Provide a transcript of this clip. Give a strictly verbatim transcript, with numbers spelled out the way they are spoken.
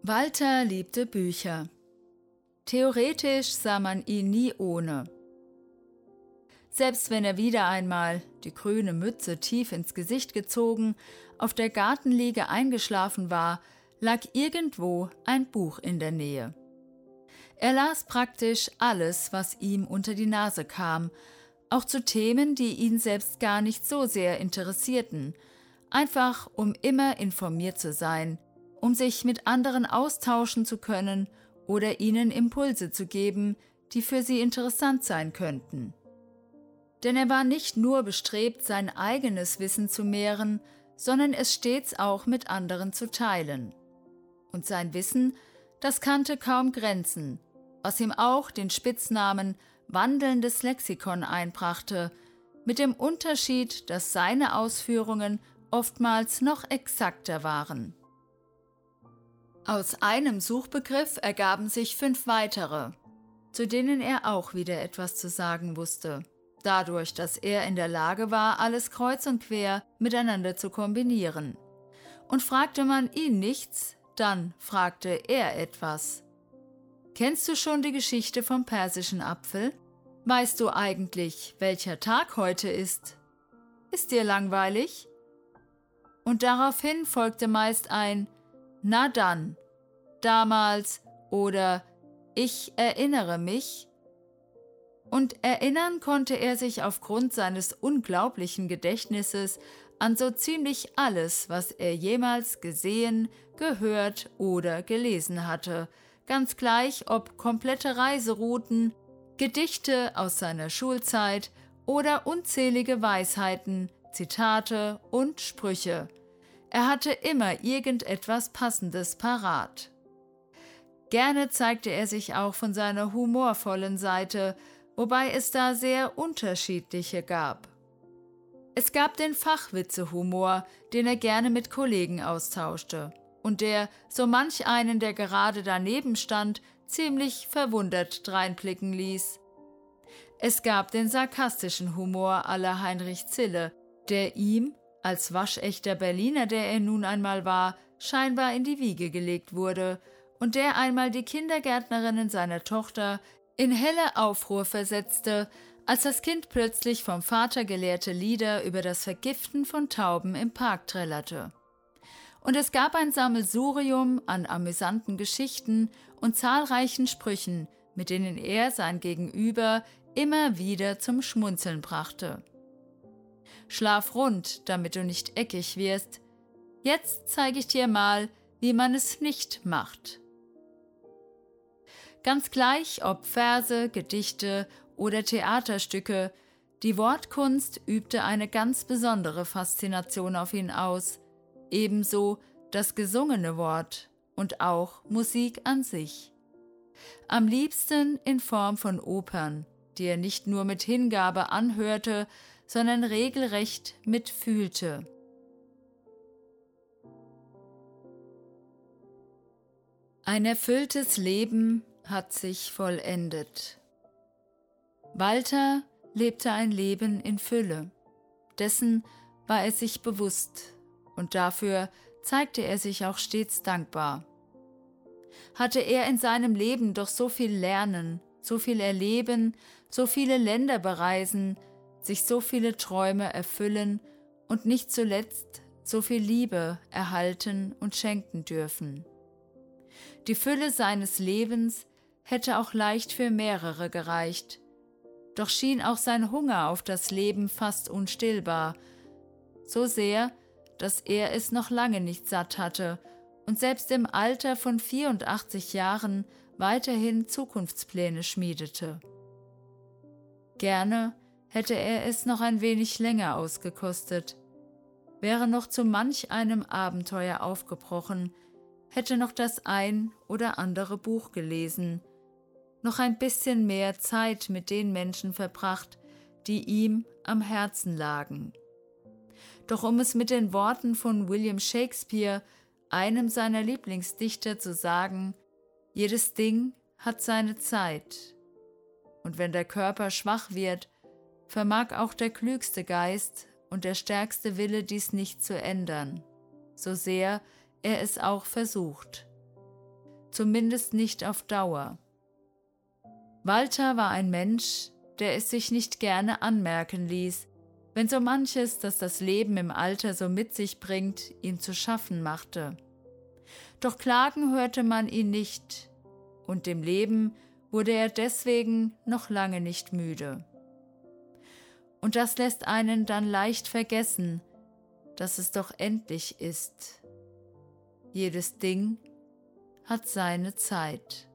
Walter liebte Bücher. Theoretisch sah man ihn nie ohne. Selbst wenn er wieder einmal, die grüne Mütze tief ins Gesicht gezogen, auf der Gartenliege eingeschlafen war, lag irgendwo ein Buch in der Nähe. Er las praktisch alles, was ihm unter die Nase kam, auch zu Themen, die ihn selbst gar nicht so sehr interessierten, einfach um immer informiert zu sein, um sich mit anderen austauschen zu können oder ihnen Impulse zu geben, die für sie interessant sein könnten. Denn er war nicht nur bestrebt, sein eigenes Wissen zu mehren, sondern es stets auch mit anderen zu teilen. Und sein Wissen, das kannte kaum Grenzen, was ihm auch den Spitznamen wandelndes Lexikon einbrachte, mit dem Unterschied, dass seine Ausführungen oftmals noch exakter waren. Aus einem Suchbegriff ergaben sich fünf weitere, zu denen er auch wieder etwas zu sagen wusste, dadurch, dass er in der Lage war, alles kreuz und quer miteinander zu kombinieren. Und fragte man ihn nichts, dann fragte er etwas. Kennst du schon die Geschichte vom persischen Apfel? Weißt du eigentlich, welcher Tag heute ist? Ist dir langweilig? Und daraufhin folgte meist ein »Na dann«, »damals« oder »ich erinnere mich«. Und erinnern konnte er sich aufgrund seines unglaublichen Gedächtnisses an so ziemlich alles, was er jemals gesehen, gehört oder gelesen hatte, ganz gleich ob komplette Reiserouten, Gedichte aus seiner Schulzeit oder unzählige Weisheiten, Zitate und Sprüche. Er hatte immer irgendetwas Passendes parat. Gerne zeigte er sich auch von seiner humorvollen Seite, wobei es da sehr unterschiedliche gab. Es gab den Fachwitze-Humor, den er gerne mit Kollegen austauschte und der so manch einen, der gerade daneben stand, ziemlich verwundert dreinblicken ließ. Es gab den sarkastischen Humor à la Heinrich Zille, der ihm, als waschechter Berliner, der er nun einmal war, scheinbar in die Wiege gelegt wurde und der einmal die Kindergärtnerinnen seiner Tochter in helle Aufruhr versetzte, als das Kind plötzlich vom Vater gelehrte Lieder über das Vergiften von Tauben im Park trällerte. Und es gab ein Sammelsurium an amüsanten Geschichten und zahlreichen Sprüchen, mit denen er sein Gegenüber immer wieder zum Schmunzeln brachte. Schlaf rund, damit du nicht eckig wirst. Jetzt zeige ich dir mal, wie man es nicht macht. Ganz gleich, ob Verse, Gedichte oder Theaterstücke, die Wortkunst übte eine ganz besondere Faszination auf ihn aus, ebenso das gesungene Wort und auch Musik an sich. Am liebsten in Form von Opern, die er nicht nur mit Hingabe anhörte, sondern regelrecht mitfühlte. Ein erfülltes Leben hat sich vollendet. Walter lebte ein Leben in Fülle. Dessen war er sich bewusst und dafür zeigte er sich auch stets dankbar. Hatte er in seinem Leben doch so viel lernen, so viel erleben, so viele Länder bereisen, sich so viele Träume erfüllen und nicht zuletzt so viel Liebe erhalten und schenken dürfen. Die Fülle seines Lebens hätte auch leicht für mehrere gereicht, doch schien auch sein Hunger auf das Leben fast unstillbar, so sehr, dass er es noch lange nicht satt hatte und selbst im Alter von vierundachtzig Jahren weiterhin Zukunftspläne schmiedete. Gerne hätte er es noch ein wenig länger ausgekostet, wäre noch zu manch einem Abenteuer aufgebrochen, hätte noch das ein oder andere Buch gelesen, noch ein bisschen mehr Zeit mit den Menschen verbracht, die ihm am Herzen lagen. Doch um es mit den Worten von William Shakespeare, einem seiner Lieblingsdichter, zu sagen: Jedes Ding hat seine Zeit. Und wenn der Körper schwach wird, vermag auch der klügste Geist und der stärkste Wille dies nicht zu ändern, so sehr er es auch versucht. zumindest nicht auf Dauer. Walter war ein Mensch, der es sich nicht gerne anmerken ließ, wenn so manches, das das Leben im Alter so mit sich bringt, ihm zu schaffen machte. Doch klagen hörte man ihn nicht, und dem Leben wurde er deswegen noch lange nicht müde. Und das lässt einen dann leicht vergessen, dass es doch endlich ist. Jedes Ding hat seine Zeit.